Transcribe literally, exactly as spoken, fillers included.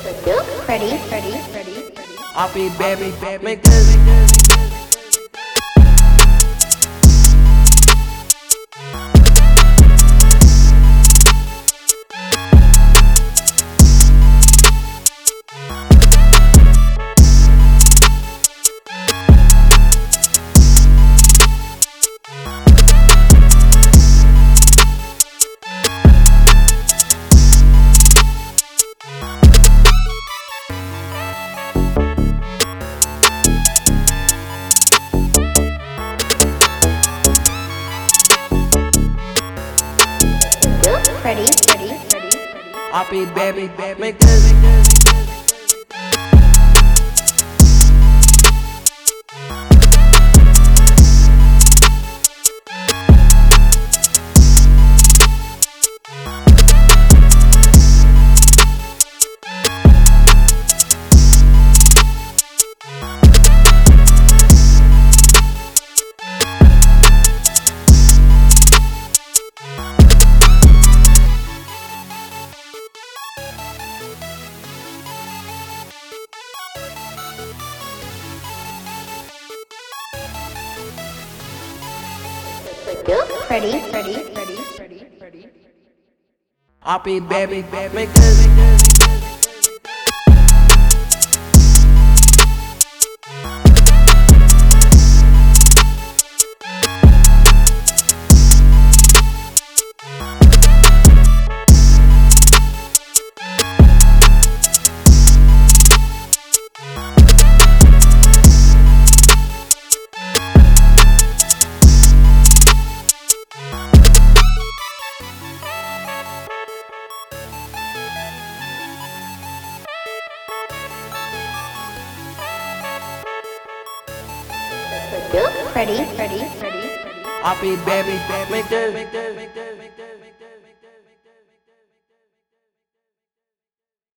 Ready, ready, ready. I'll be baby, make this. Ready, ready, ready. I'll be baby, make this. Ready, ready, ready, ready, ready. I'll be baby, make this. Ready, ready, ready, ready. I'll be baby, make this.